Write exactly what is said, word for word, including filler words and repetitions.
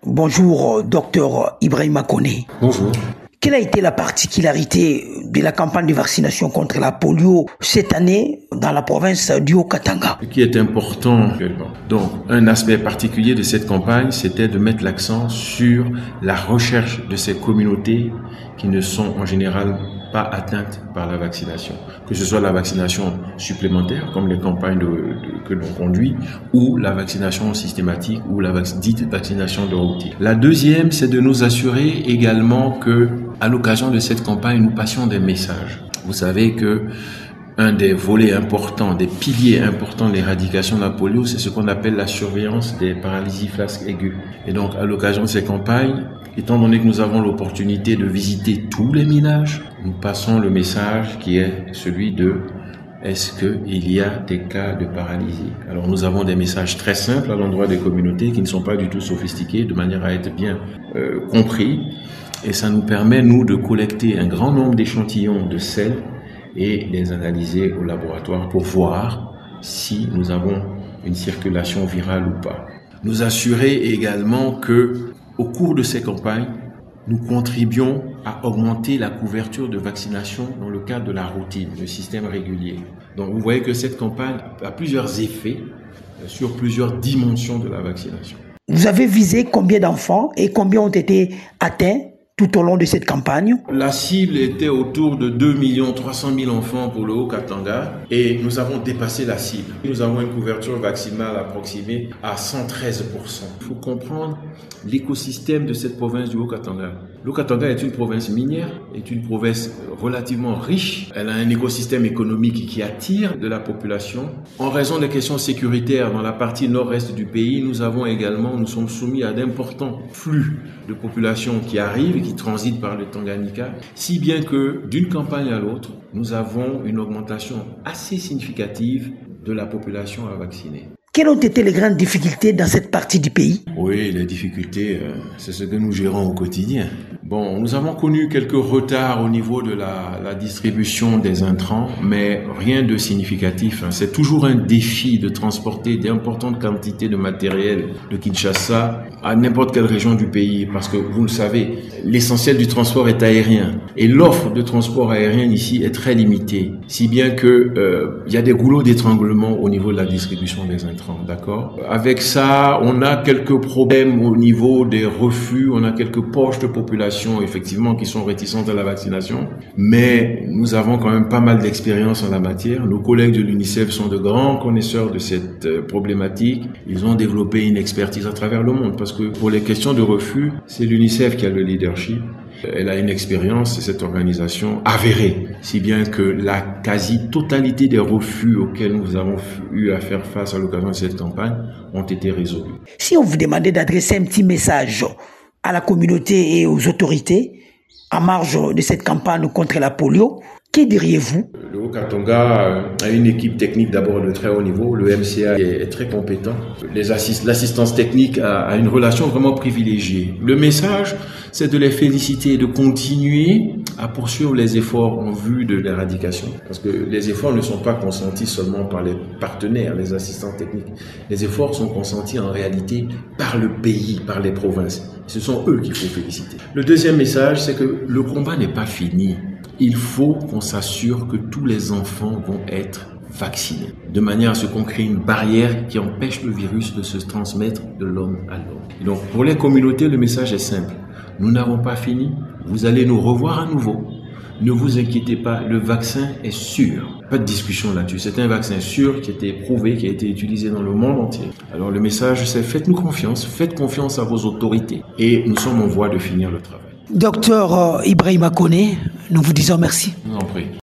Bonjour, docteur Ibrahima Koné. Bonjour. Quelle a été la particularité de la campagne de vaccination contre la polio cette année dans la province du Haut-Katanga? Ce qui est important, donc un aspect particulier de cette campagne, c'était de mettre l'accent sur la recherche de ces communautés qui ne sont en général pas atteintes par la vaccination, que ce soit la vaccination supplémentaire, comme les campagnes de, de, que l'on conduit, ou la vaccination systématique, ou la vac- dite vaccination de routine. La deuxième, c'est de nous assurer également que, à l'occasion de cette campagne, nous passions des messages. Vous savez que un des volets importants, des piliers importants de l'éradication de la polio, c'est ce qu'on appelle la surveillance des paralysies flasques aiguës. Et donc, à l'occasion de ces campagnes, étant donné que nous avons l'opportunité de visiter tous les ménages, nous passons le message qui est celui de est-ce qu'il y a des cas de paralysie? Alors, nous avons des messages très simples à l'endroit des communautés qui ne sont pas du tout sophistiqués, de manière à être bien euh, compris. Et ça nous permet, nous, de collecter un grand nombre d'échantillons de sel et les analyser au laboratoire pour voir si nous avons une circulation virale ou pas. Nous assurer également que, au cours de ces campagnes, nous contribuons à augmenter la couverture de vaccination dans le cadre de la routine, le système régulier. Donc vous voyez que cette campagne a plusieurs effets sur plusieurs dimensions de la vaccination. Vous avez visé combien d'enfants et combien ont été atteints tout au long de cette campagne? La cible était autour de deux millions trois cent mille enfants pour le Haut-Katanga et nous avons dépassé la cible. Nous avons une couverture vaccinale approximée à cent treize pour cent. Il faut comprendre l'écosystème de cette province du Haut-Katanga. Le Haut-Katanga est une province minière, est une province relativement riche. Elle a un écosystème économique qui attire de la population. En raison des questions sécuritaires dans la partie nord-est du pays, nous avons également, nous sommes soumis à d'importants flux de population qui arrivent et qui transitent par le Tanganyika, si bien que d'une campagne à l'autre, nous avons une augmentation assez significative de la population à vacciner. Quelles ont été les grandes difficultés dans cette partie du pays? Oui, les difficultés, euh, c'est ce que nous gérons au quotidien. Bon, nous avons connu quelques retards au niveau de la, la distribution des intrants, mais rien de significatif. Hein. C'est toujours un défi de transporter d'importantes quantités de matériel de Kinshasa à n'importe quelle région du pays, parce que vous le savez, l'essentiel du transport est aérien. Et l'offre de transport aérien ici est très limitée, si bien que euh, il y a des goulots d'étranglement au niveau de la distribution des intrants, d'accord? Avec ça, on a quelques problèmes au niveau des refus, on a quelques poches de population effectivement qui sont réticentes à la vaccination, mais nous avons quand même pas mal d'expérience en la matière. Nos collègues de l'UNICEF sont de grands connaisseurs de cette euh, problématique. Ils ont développé une expertise à travers le monde, parce que pour les questions de refus, c'est l'UNICEF qui a le leadership. Elle a une expérience, c'est cette organisation avérée, si bien que la quasi-totalité des refus auxquels nous avons eu à faire face à l'occasion de cette campagne ont été résolus. Si on vous demandait d'adresser un petit message à la communauté et aux autorités en marge de cette campagne contre la polio, que diriez-vous? Le Haut-Katanga a une équipe technique d'abord de très haut niveau. Le M C A est très compétent. Les assist- l'assistance technique a, a une relation vraiment privilégiée. Le message, c'est de les féliciter et de continuer à poursuivre les efforts en vue de l'éradication. Parce que les efforts ne sont pas consentis seulement par les partenaires, les assistants techniques. Les efforts sont consentis en réalité par le pays, par les provinces. Ce sont eux qu'il faut féliciter. Le deuxième message, c'est que le combat n'est pas fini. Il faut qu'on s'assure que tous les enfants vont être vaccinés, de manière à ce qu'on crée une barrière qui empêche le virus de se transmettre de l'homme à l'homme. Donc pour les communautés, le message est simple. Nous n'avons pas fini, vous allez nous revoir à nouveau. Ne vous inquiétez pas, le vaccin est sûr. Pas de discussion là-dessus. C'est un vaccin sûr qui a été éprouvé, qui a été utilisé dans le monde entier. Alors le message, c'est faites-nous confiance, faites confiance à vos autorités. Et nous sommes en voie de finir le travail. Docteur Ibrahima Koné, nous vous disons merci. Je vous en prie.